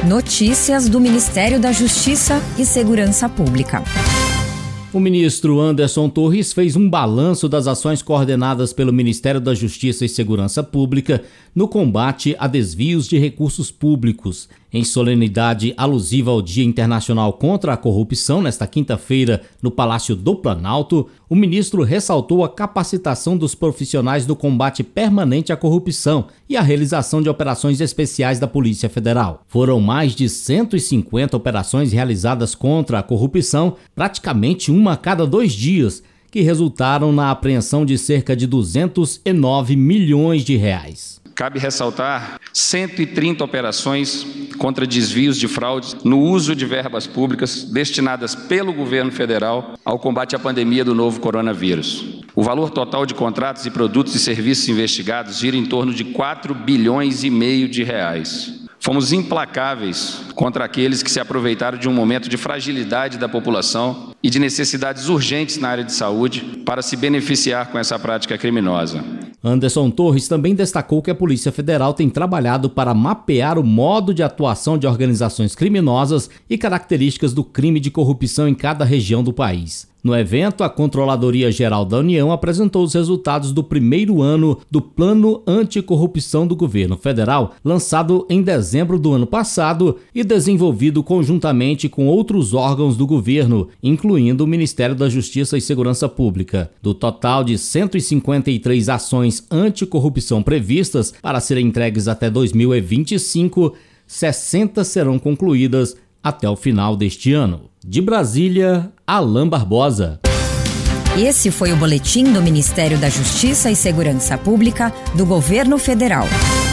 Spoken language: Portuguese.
Notícias do Ministério da Justiça e Segurança Pública. O ministro Anderson Torres fez um balanço das ações coordenadas pelo Ministério da Justiça e Segurança Pública no combate a desvios de recursos públicos. Em solenidade alusiva ao Dia Internacional contra a Corrupção, nesta quinta-feira, no Palácio do Planalto, o ministro ressaltou a capacitação dos profissionais do combate permanente à corrupção e a realização de operações especiais da Polícia Federal. Foram mais de 150 operações realizadas contra a corrupção, praticamente uma a cada 2 dias, que resultaram na apreensão de cerca de 209 milhões de reais. Cabe ressaltar 130 operações contra desvios de fraudes no uso de verbas públicas destinadas pelo governo federal ao combate à pandemia do novo coronavírus. O valor total de contratos e produtos e serviços investigados gira em torno de 4,5 bilhões de reais. Fomos implacáveis contra aqueles que se aproveitaram de um momento de fragilidade da população e de necessidades urgentes na área de saúde para se beneficiar com essa prática criminosa. Anderson Torres também destacou que a Polícia Federal tem trabalhado para mapear o modo de atuação de organizações criminosas e características do crime de corrupção em cada região do país. No evento, a Controladoria Geral da União apresentou os resultados do primeiro ano do Plano Anticorrupção do Governo Federal, lançado em dezembro do ano passado e desenvolvido conjuntamente com outros órgãos do governo, incluindo o Ministério da Justiça e Segurança Pública. Do total de 153 ações anticorrupção previstas para serem entregues até 2025, 60 serão concluídas até o final deste ano. De Brasília, Alain Barbosa. Esse foi o boletim do Ministério da Justiça e Segurança Pública do Governo Federal.